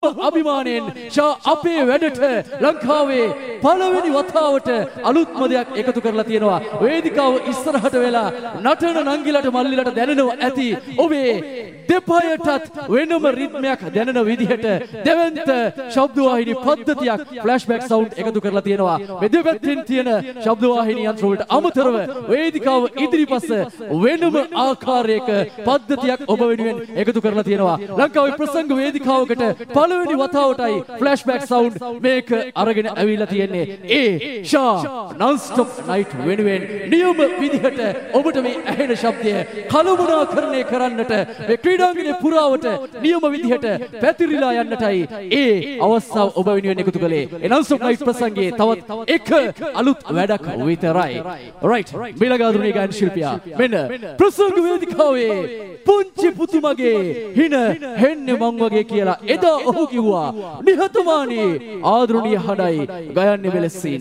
අභිමානයෙන් ෂා අපේ වැඩට ලංකාවේ පළවෙනි වතාවට අලුත්ම දෙයක් එකතු කරලා තියෙනවා. වේදිකාව ඉස්සරහට වෙලා නටන නංගිලට මල්ලිලට දැනෙනවා ඇති. ඔබේ දෙපයටත් වෙනම රිද්මයක් දැනෙන විදිහට දෙවන්ත ශබ්දවාහිනී පද්ධතියක් ෆ්ලෑෂ්බැක් සවුන්ඩ් එකතු කරලා තියෙනවා. මේ දෙපැත්තෙන් තියෙන ශබ්දවාහිනී යන්ත්‍ර වලට අමතරව වේදිකාව ඉදිරිපස වෙනම ආකාරයක පද්ධතියක් ඔබ වෙනුවෙන් එකතු කරලා තියෙනවා. ලංකාවේ ප්‍රසංග වේදිකාවකට පළවෙනි වතාවටයි ෆ්ලෑෂ්බැක් සවුන්ඩ් මේක අරගෙන ඇවිල්ලා තියෙන්නේ. ඒ ෂා non-stop night වෙනුවෙන් නියම විදිහට ඔබට මේ ඇහෙන ශබ්දය කළමනාකරණය කරන්නට මේ ක්‍රීඩාංගණය පුරාවට නියම විදිහට පැතිරිලා යන්නටයි ඒ අවස්ථාව ඔබ වෙනුවෙන් එකතු කළේ. ඒ non-stop night ප්‍රසංගයේ තවත් එක අලුත් වැඩක් විතරයි. right මිලගාදුනේ ගායන ශිල්පියා මෙන්න ප්‍රසංග වේදිකාවේ පුංචි පුතුමගේ හින හෙන්නේ මං වගේ කියලා එදා ඔහු කිව්වා. නිහතමානී ආදරණීය හඬයි ගයන්නේ මෙලෙසින්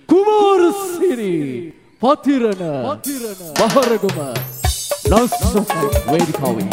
Kumarasiri Pathirana බහරගම non-stop වේදිකාවේ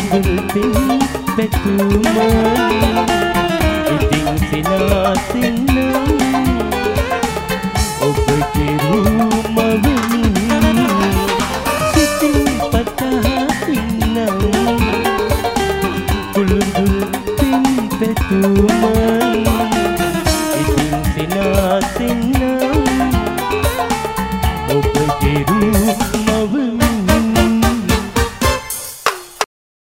Betul, iting sinasin